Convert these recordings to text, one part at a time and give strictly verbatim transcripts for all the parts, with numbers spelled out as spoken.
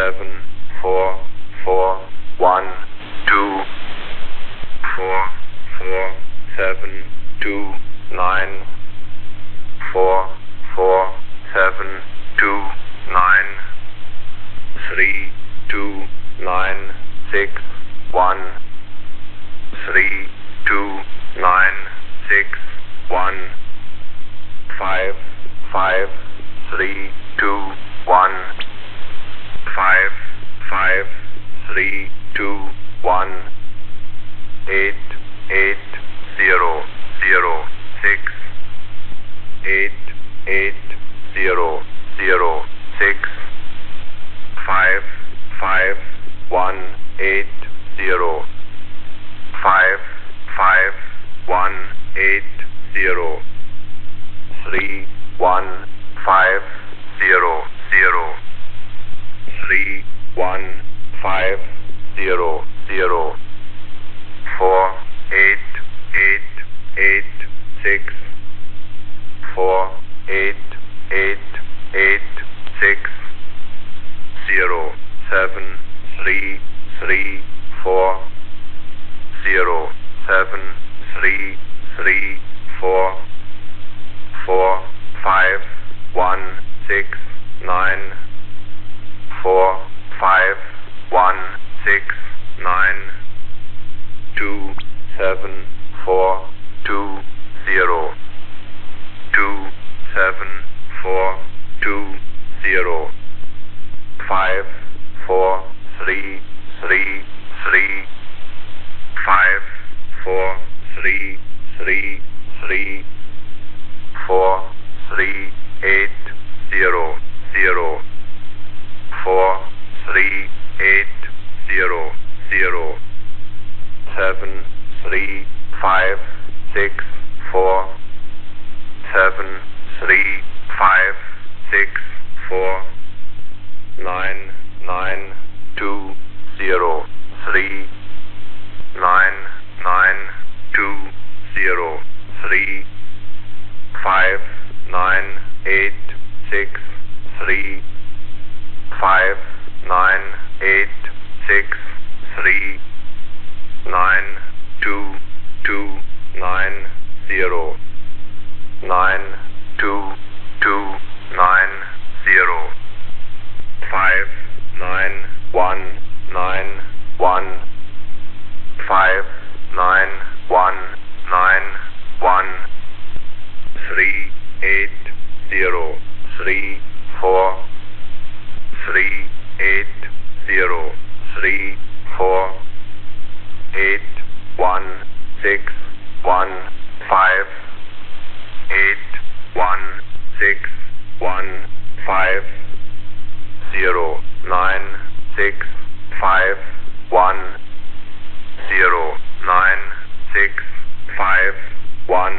seven four four one two four four seven two nine four four seven two nine three two nine six one three two nine six one five five three two one five five three two one eight eight zero zero six eight eight zero zero six five five one eight zero five five one eight zero three one five zero zero three one five zero zero four eight eight eight six four eight eight eight six zero seven three three four zero seven three three four four five one six nine four five one six nine two seven four two zero two seven four two zero five four three three three five four three three three four three eight zero zero four three eight zero zero seven three five six four seven three five six four nine nine two zero three nine nine two zero three five nine eight six three five nine eight six three nine two two nine zero nine two two nine zero five nine one nine one five nine one nine one three eight zero three four three eight zero three four eight one six one five eight one six one five zero nine six five one zero nine six five one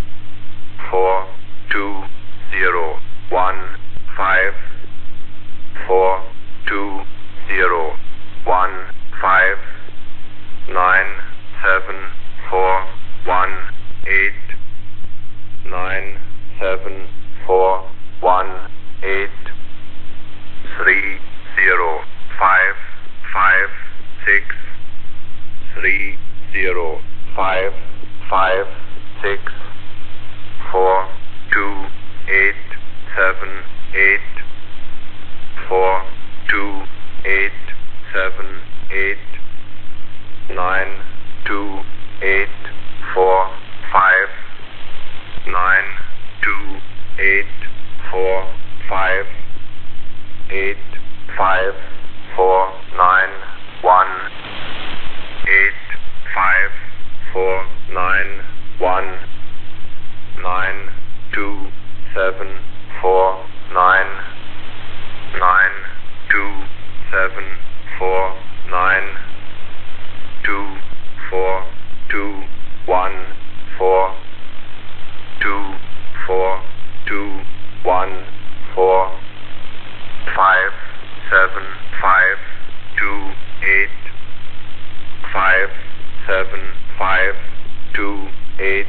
four two zero one five four two zero one five nine seven four one eight nine seven four one eight three zero five five six three zero five five six four two eight seven eight four two eight seven eight nine two eight four five nine two eight four five eight five four nine one eight five four nine one nine two seven four nine nine two seven four nine two four two one four two four two one four five seven five two eight five seven five two eight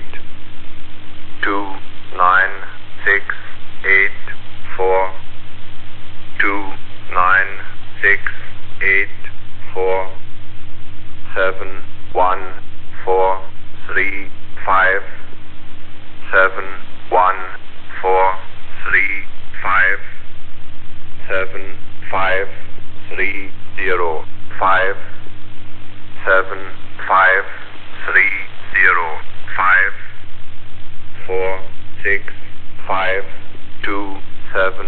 two nine six eight four two nine six six, eight, four, seven, one, four, three, five, seven, one, four, three, five, seven, five, three, zero, five, seven, five, three, zero, five, four, six, five, two, seven,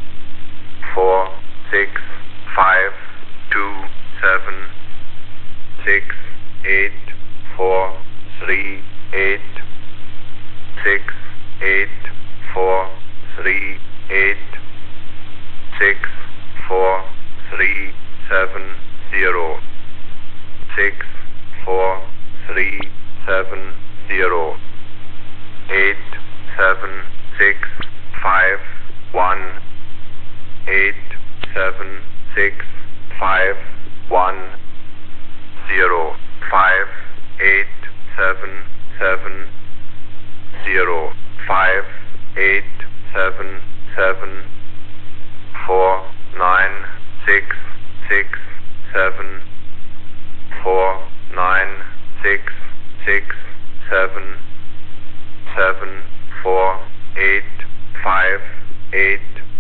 four, six, five, two, seven, six, eight, four, three, eight, six, eight, four, three, eight, six, four, three, seven, zero, six, four, three, seven, zero, eight, seven, six, five, one, eight, seven, six, five, one, zero, five, eight, seven, seven, zero, five, eight, seven, seven, four, nine, six, six, seven, four, nine, six, six, seven, seven, four, eight, five, eight,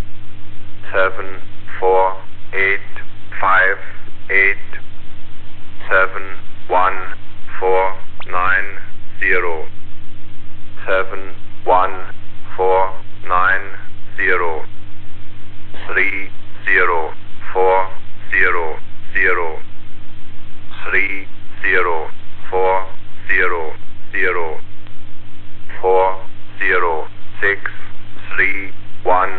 seven, four, eight, five, eight, seven, one, four, nine, zero, seven, one, four, nine, zero, three, zero, four, zero, zero, three, zero, four, zero, zero, four, zero, six, three, one,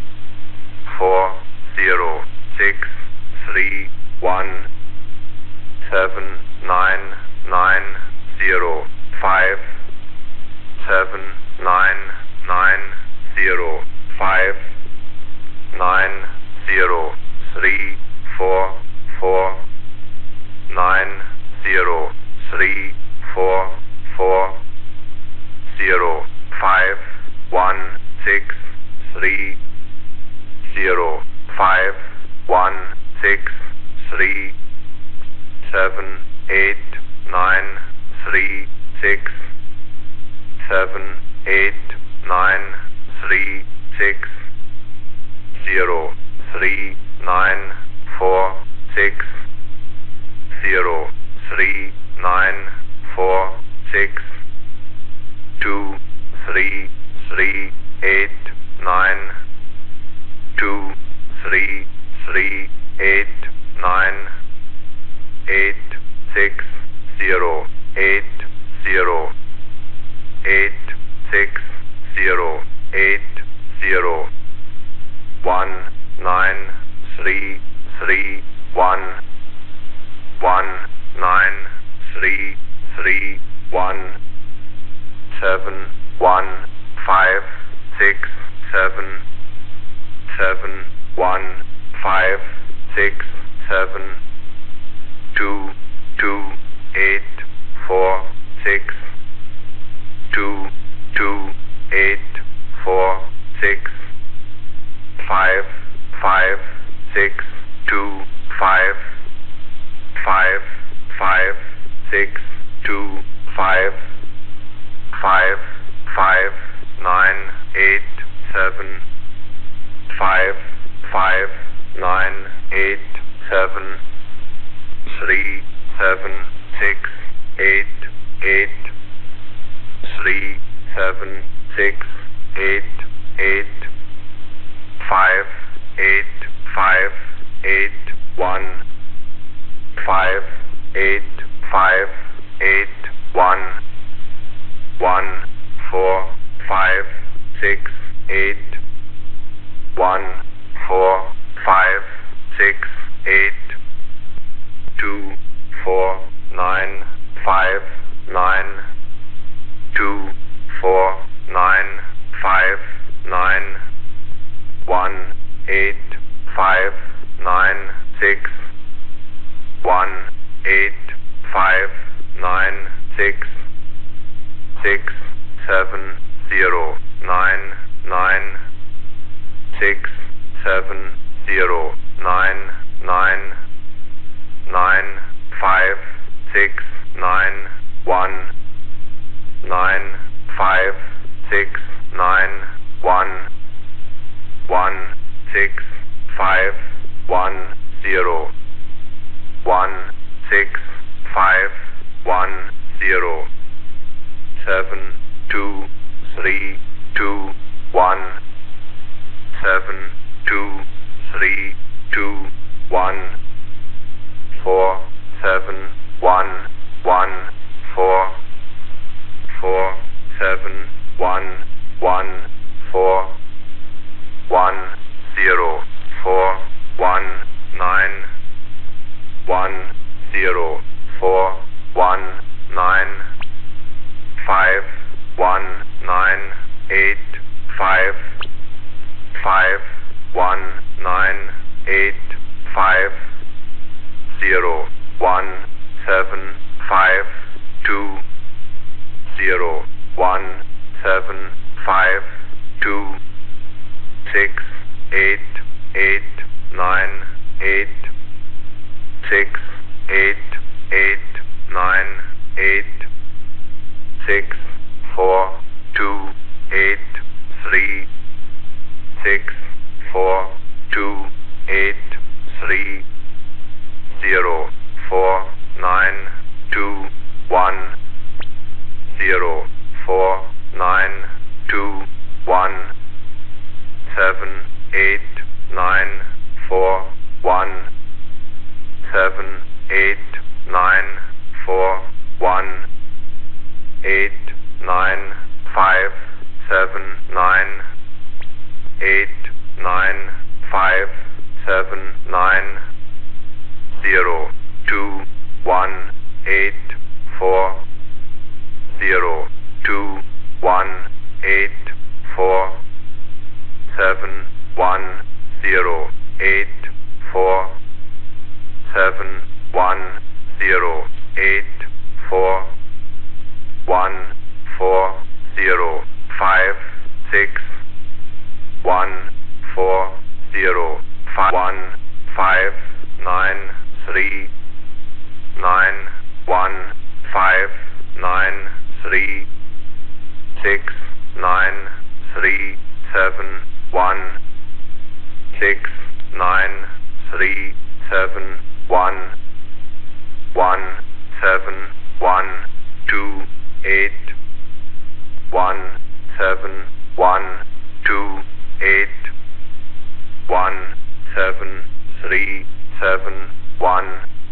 four, zero, six, three, one, seven, nine, nine, zero, five, seven, nine, nine, zero, five, nine, zero, three, four, four, nine, zero, three, four, four, zero, five, one, six, three, zero, five, one, six, three, seven, eight, nine, three, six, seven, eight, nine, three, six, zero, three, nine, four, six, zero, three, nine, four, six, two, three, three, eight, nine, two, three, three, eight, nine, eight, six, zero, eight, zero, eight, six, zero, eight, zero, one, nine, three, three, one, one, nine, three, three, one, seven, one, five, six, seven, seven, one, five, six, seven, two, two, eight, four, six, two, two, eight, four, six, five, five, six, two, five, five, five, six, two, five, five, five, nine, eight, seven, five, five, nine, eight, seven, three, seven, six, eight, eight, three, seven, six, eight, eight, five, eight, five, eight, one, five, eight, five, eight, one, one, four, five, six, eight, one, four, five, six, eight, two, four, nine, five, nine, two, four, nine, five, nine, one, eight, five, nine, six, one, eight, five, nine, six, six, seven, zero, nine, nine, six, seven, zero, nine, nine, nine, five, six, nine, one, nine, five, six, nine, one, one, six, five, one, zero, one, six, five, one, zero, seven, two, three, two, one, seven, two, three, two, one, four, seven, one, one, four, four, seven, one, one, four, one, zero, four, one, nine, one, zero, four, one, nine, five, one, nine, eight, five, five, one, nine, eight, five, zero, one, seven, five, two, zero, one, seven, five, two, six, eight, eight, nine, eight, six, eight, eight, nine, eight, six, four, two, eight, three, six, four, two, eight, three, zero, four, nine, two, one, zero, four, nine, two, one, seven, eight, nine, four, one, seven, eight, nine, four, one, eight, nine, five, seven, nine, eight, nine, five, seven, nine, zero, two, one, eight, four, zero, two, one, eight, four, seven, one, zero, eight, four, seven, one, zero, eight, four, one, four, zero, five, six, one, four, zero, five, one, five, nine, three, nine, one, five, nine, three, six, nine, three, seven, one, six, nine, three, seven, one, one, seven, one, two, eight, one, seven, one, two, eight, one, seven, three, seven, one,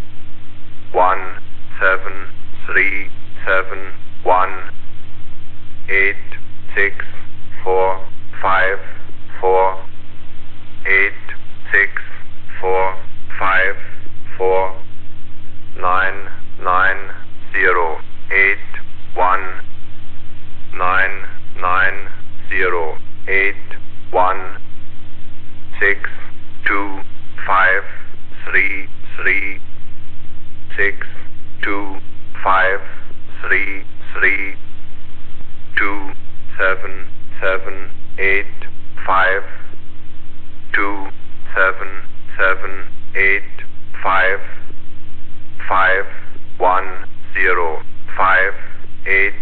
one, seven, three, seven, one, eight, six, four, five, four, eight, six, four, five, four, nine, nine, zero, eight, one, nine, nine, zero, eight, one, six, two, five, three, three, six, two, five, three, three, two, seven, seven, eight, five, two, seven, seven, eight, five, five, one, zero, five, eight,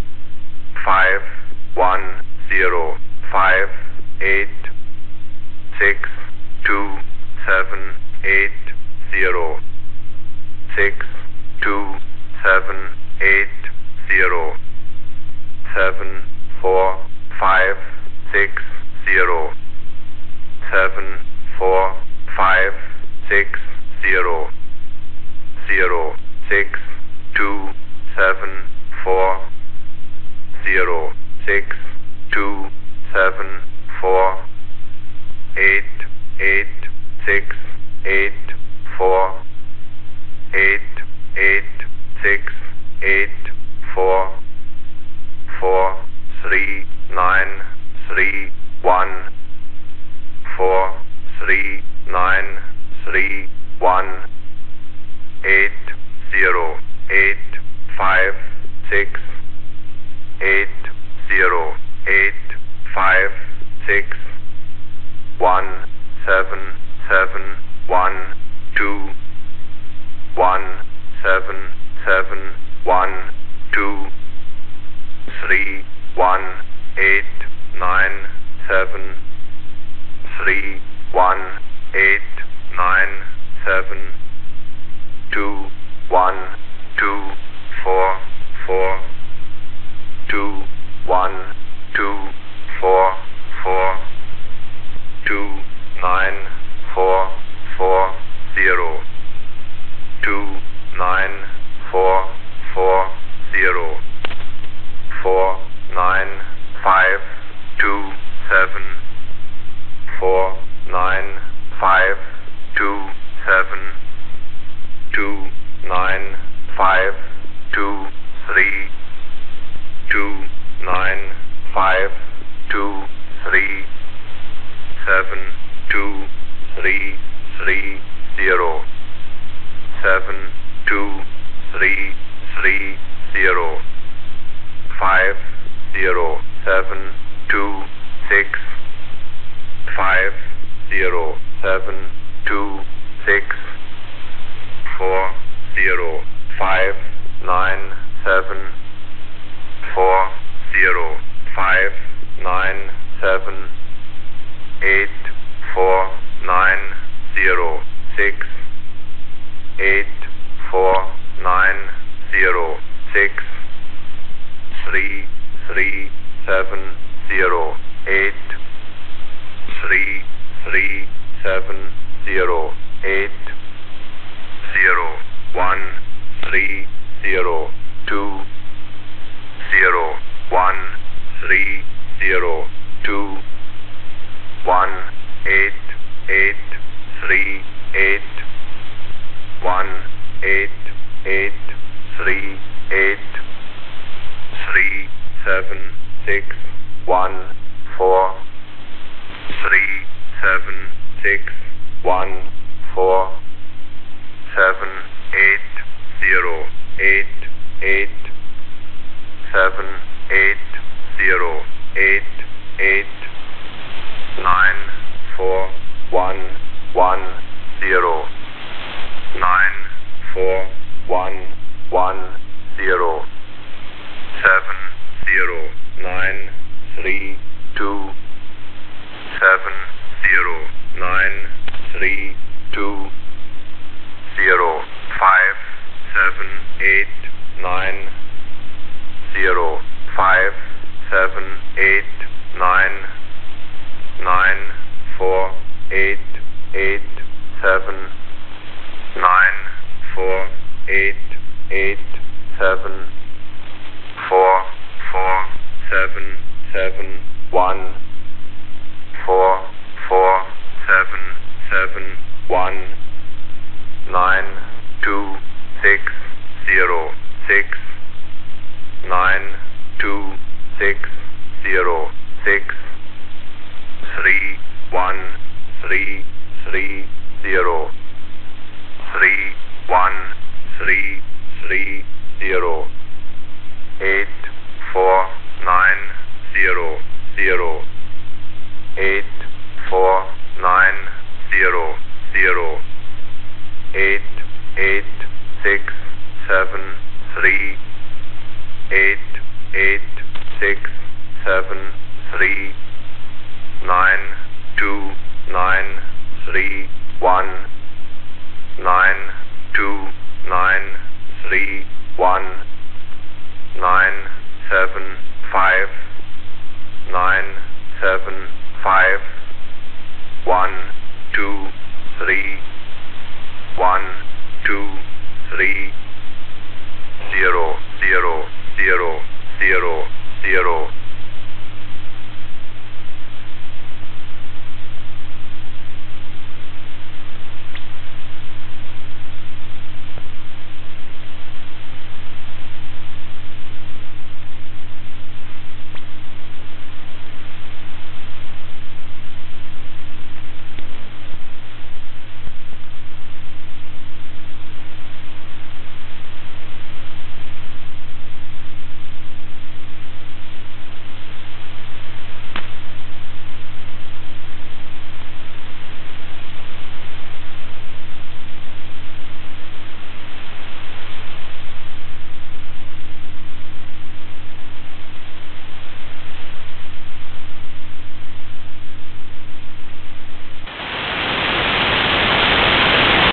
five, one, zero, five, eight, six, two, seven, eight, zero, six, two, seven, eight, zero, seven, four, five, six, zero, seven, four, five, six, zero, zero, six, two, seven, four, zero, six, two, seven, four, eight, eight, six, eight, four, eight, eight, six, eight, four, four, three, nine, three, one, four, three, nine, three, one, eight, zero, eight, five, six, eight, zero, eight, five, six, one, seven, seven, one, nine seven two one two four four two one two four four two nine four four zero two nine four four zero four nine five two seven four nine five two seven two nine five two three two nine five two three seven two three three zero seven two three three zero five zero seven two six five zero seven two six four zero five nine seven four zero five nine seven eight four nine zero six eight four nine zero six three three seven zero eight three three seven zero eight zero one three zero two zero one three zero two one eight eight three eight one eight eight three eight three seven six one four three seven six one four seven eight zero eight eight seven eight zero eight eight nine four one one zero nine four one one zero seven zero nine three two seven zero nine three two zero five seven eight nine zero five seven eight nine nine four eight eight seven nine four eight eight seven four four seven seven one four four seven seven one nine two six zero six nine two six zero six three one three three zero three one three three zero eight four nine zero zero eight four nine zero zero eight eight six seven three eight eight six seven three nine two nine three one nine two nine three one nine seven five nine seven five one two three one two three zero zero zero zero zero